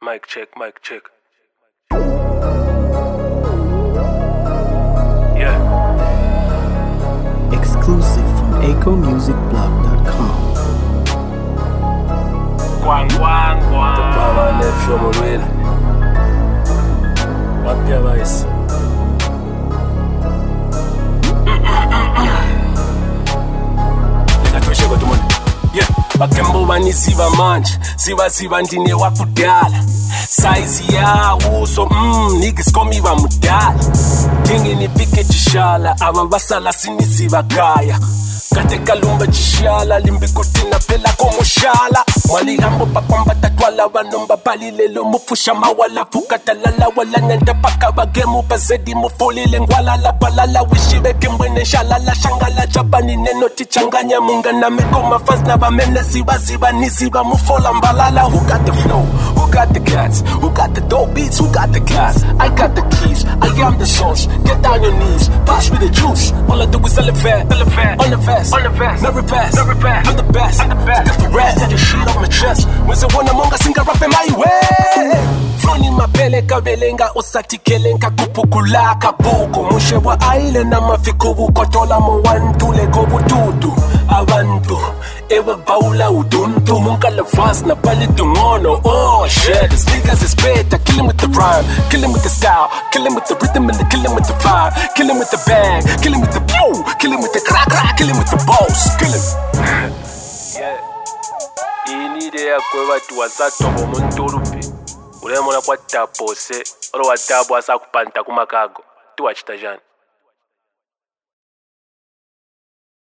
Mic check. Yeah. Exclusive from echomusicblog.com. Quang. The power left from a real. What device? Yeah, bakembo banisiva manje siva ndine wakudala size yawo so niggas call me bamudala dingini pike chishala aba basala sinisiva kaya kate kalumba chishala limbikutina phela komushala walihambo pakwamba tatwala banomba balile lo mufusha mawala fukatalala wala nenda paka bagemu bazedi mufolile ngwala la balala wishibe kimbwene shalala shangala jabani neno tichanganya munga na mekoma fans na bamene siba nisiba mufola mbalala. Who got the flow? Who got the cats? Who got the dope beats? Who got the class? I got the keys, I am the source. Get down your knees, pass me the juice. All I do is elevate on the vest, no reverse, I'm the best. Got the rest, and your shit on my chest. When se wanna monga singa rap in my way. Floni mapele kabelenga osati kelenga kupukula kabuku mushe wa aile na mafikubu kotola mo wantu lego bututu abantu ewa baula uduntu munga la fast na pali tungono. Oh shit, this niggas is better. Kill him with the rhyme, kill him with the style, kill him with the rhythm and kill him with the vibe, kill him with the bang, kill him with the boom, kill him with the crack, kill him with the balls, kill him. Yeah, ini idea kwa watu wasato bomunturupi. Uremona kwa tapose, oro watabu asa kupanta kumakago. Tuwa chitajani.